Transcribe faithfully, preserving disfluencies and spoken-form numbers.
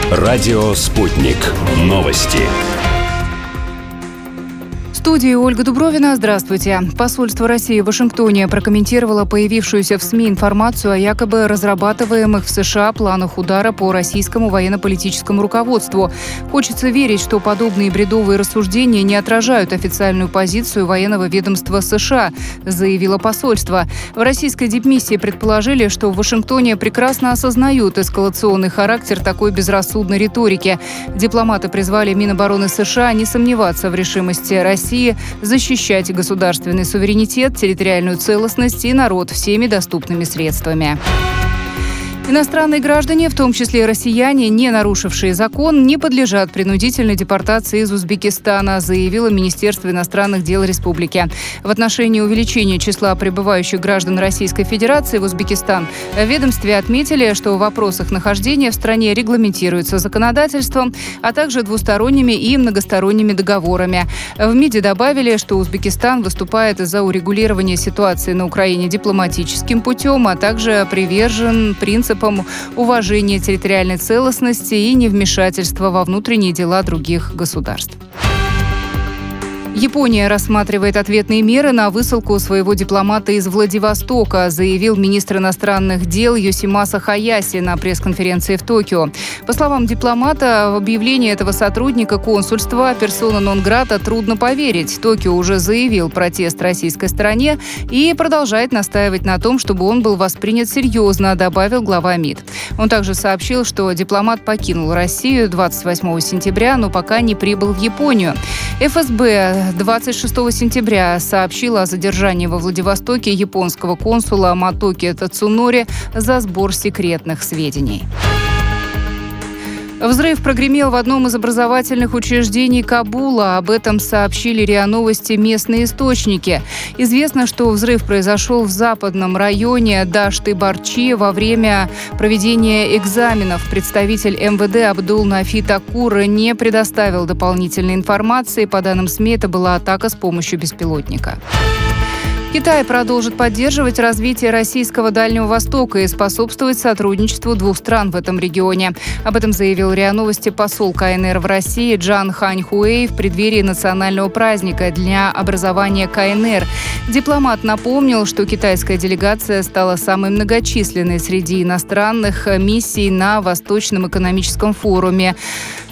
Радио «Спутник». Новости. В студии Ольга Дубровина. Здравствуйте. Посольство России в Вашингтоне прокомментировало появившуюся в СМИ информацию о якобы разрабатываемых в США планах удара по российскому военно-политическому руководству. Хочется верить, что подобные бредовые рассуждения не отражают официальную позицию военного ведомства США, заявило посольство. В российской дипмиссии предположили, что в Вашингтоне прекрасно осознают эскалационный характер такой безрассудной риторики. Дипломаты призвали Минобороны США не сомневаться в решимости России защищать государственный суверенитет, территориальную целостность и народ всеми доступными средствами. Иностранные граждане, в том числе россияне, не нарушившие закон, не подлежат принудительной депортации из Узбекистана, заявило Министерство иностранных дел республики. В отношении увеличения числа прибывающих граждан Российской Федерации в Узбекистан в ведомстве отметили, что в вопросах нахождения в стране регламентируется законодательством, а также двусторонними и многосторонними договорами. В МИДе добавили, что Узбекистан выступает за урегулирование ситуации на Украине дипломатическим путем, а также привержен принципам уважения территориальной целостности и невмешательства во внутренние дела других государств. Япония рассматривает ответные меры на высылку своего дипломата из Владивостока, заявил министр иностранных дел Йосимаса Хаяси на пресс-конференции в Токио. По словам дипломата, в объявлении этого сотрудника консульства персона нон-грата трудно поверить. Токио уже заявил протест российской стороне и продолжает настаивать на том, чтобы он был воспринят серьезно, добавил глава МИД. Он также сообщил, что дипломат покинул Россию двадцать восьмого сентября, но пока не прибыл в Японию. эф эс бэ двадцать шестого сентября сообщила о задержании во Владивостоке японского консула Матоки Тацунори за сбор секретных сведений. Взрыв прогремел в одном из образовательных учреждений Кабула. Об этом сообщили РИА Новости местные источники. Известно, что взрыв произошел в западном районе Дашты-Барчи во время проведения экзаменов. Представитель эм вэ дэ Абдул-Нафи Такур не предоставил дополнительной информации. По данным СМИ, это была атака с помощью беспилотника. Китай продолжит поддерживать развитие российского Дальнего Востока и способствовать сотрудничеству двух стран в этом регионе. Об этом заявил РИА Новости посол ка эн эр в России Джан Ханьхуэй в преддверии национального праздника Дня образования ка эн эр. Дипломат напомнил, что китайская делегация стала самой многочисленной среди иностранных миссий на Восточном экономическом форуме.